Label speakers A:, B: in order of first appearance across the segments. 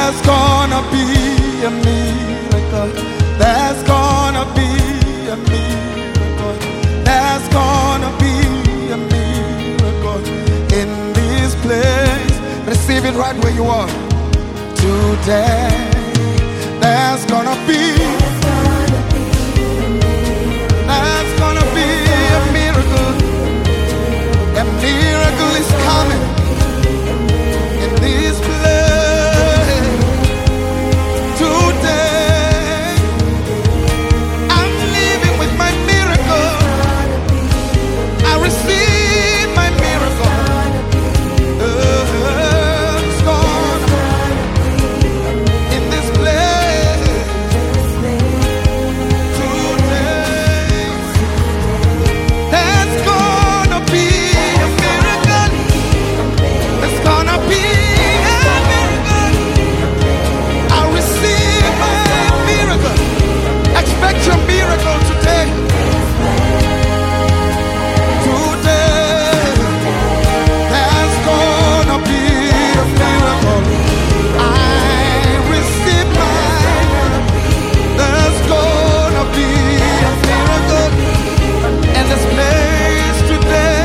A: There's gonna be a miracle. There's gonna be a miracle. There's gonna be a miracle in this place. Receive it right where you are. Today, there's gonna be a miracle. A miracle is coming in this place. Today, I'm living with my miracle. I receive my miracle. It's gonna in this place. Today, there's gonna be a miracle. There's gonna be a miracle. I receive my miracle. Expect your miracle today. Today, there's gonna be a miracle. I receive my miracle. There's gonna be a miracle in this place today.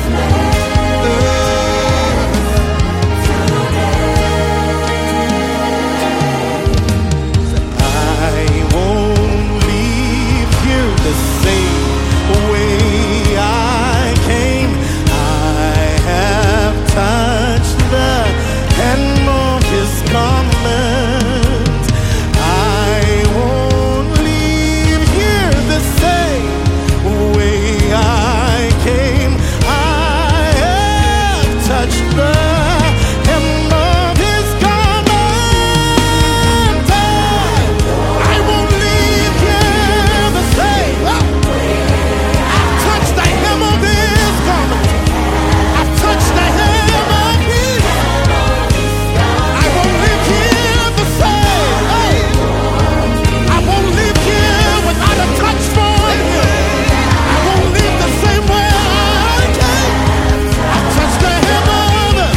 B: I won't leave here the same way I came. I have touched the hem of His garment. I won't leave here the same way I came. I have touched the hem of His garment. I won't leave here the same. I've touched the hem of His garment. I've touched the hem of His. I won't leave here the same. I won't leave here without a touch for Him. I won't leave the same way I came. I've touched the hem of it.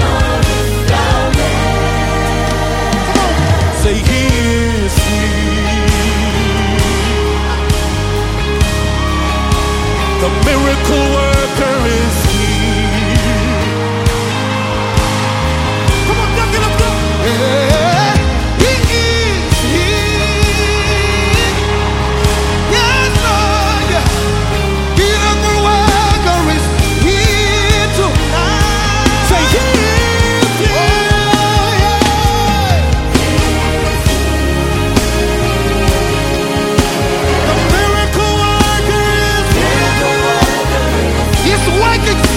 B: Come on, say He is here. The miracle worker is here. Come on, young, let's go.
A: Yeah, He is here. Yes, Lord, yeah. Miracle worker is here tonight.
B: Say He is here. The miracle worker is here.
A: He's working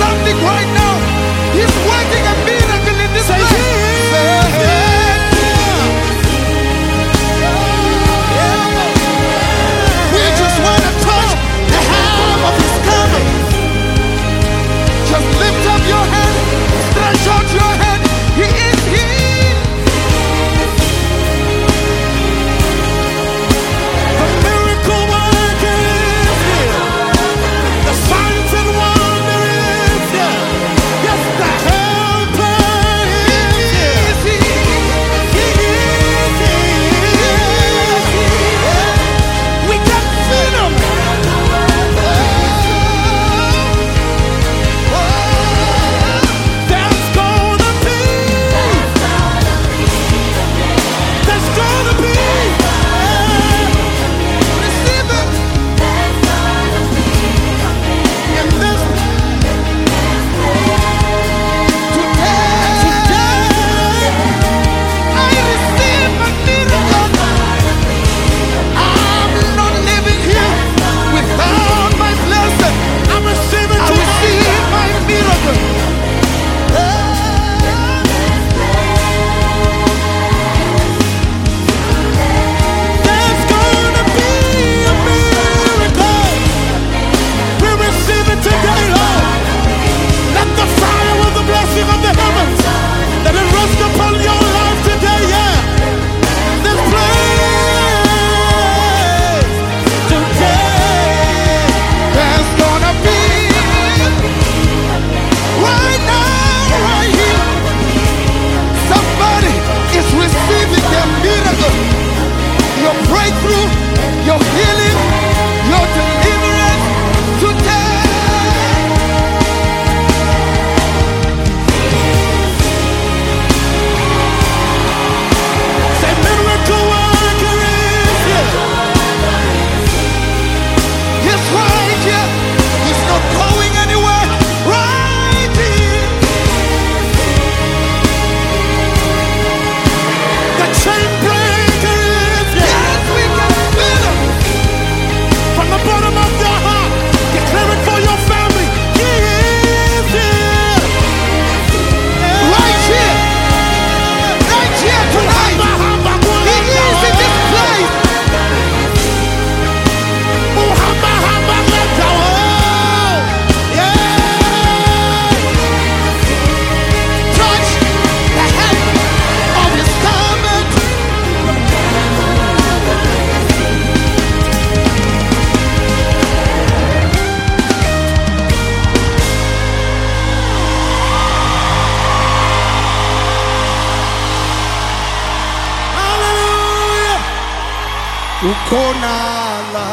A: ukhona la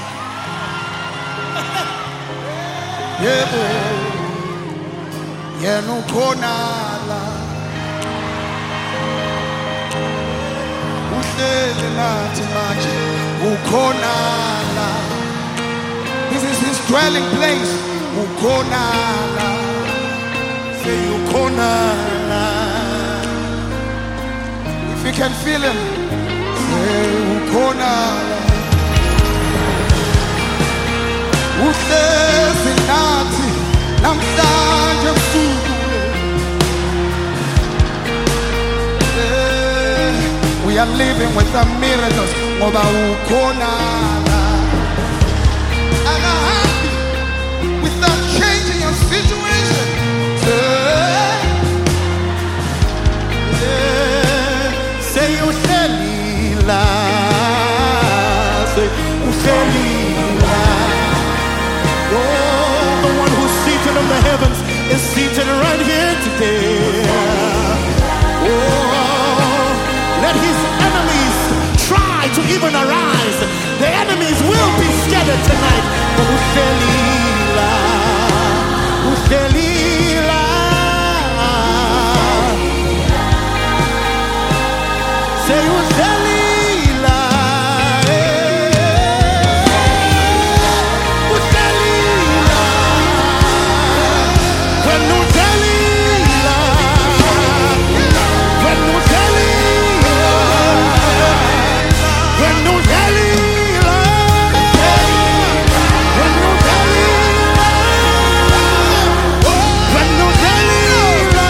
A: yebo yena ukhona la uhleli nathi manje ukhona la. This is his dwelling place. Ukhona la. Say ukhona la. If you can feel him, say ukhona la. Uhlezi nathi namhlanje ebusuku. We are living with the miracles. Ngoba ukhona la. I'm happy without changing your situation.
B: Say uhlelila, say uhlelila. Oh, the one who's seated in the heavens is seated right here today. Oh, let his enemies try to even arise. The enemies will be scattered tonight. But uhlelila, uhlelila. Say uhlelila, uhlelila. When uhlelila, when uhlelila, when uhlelila, when uhlelila, when uhlelila.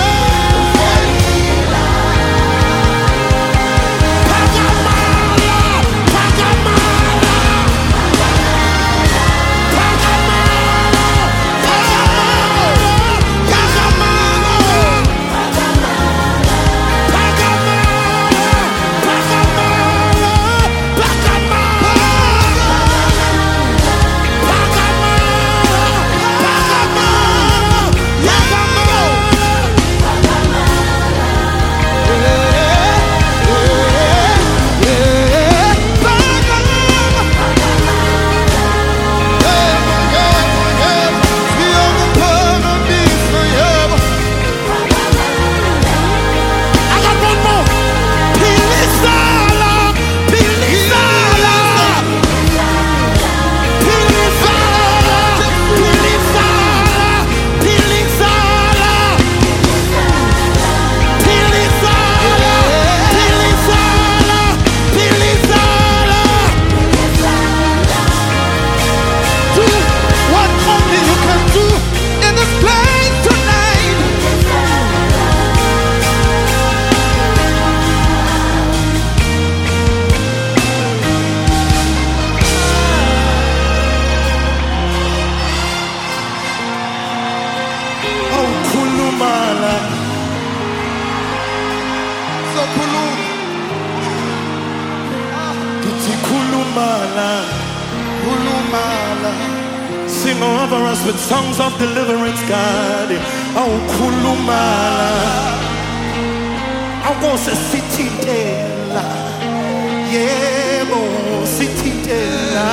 B: Sing over us with songs of deliverance, God. Oh, kulumala. I want to sititela. Yeah, oh, sititela.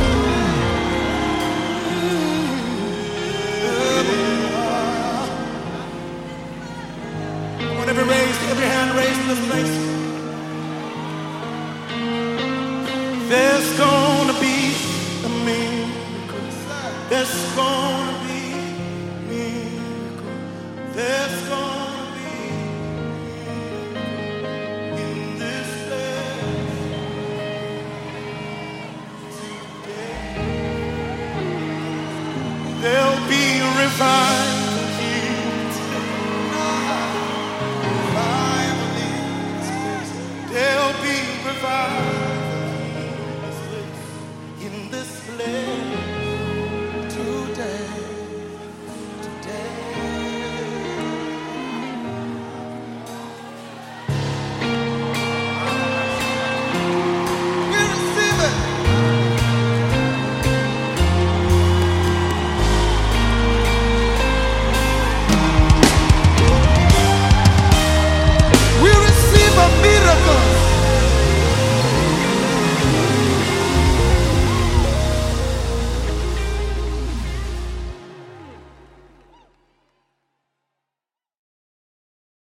B: Every hand raised in this place. There's gonna be a miracle. There's gonna be a miracle. There's gonna be a miracle in this place today. There'll be a revival.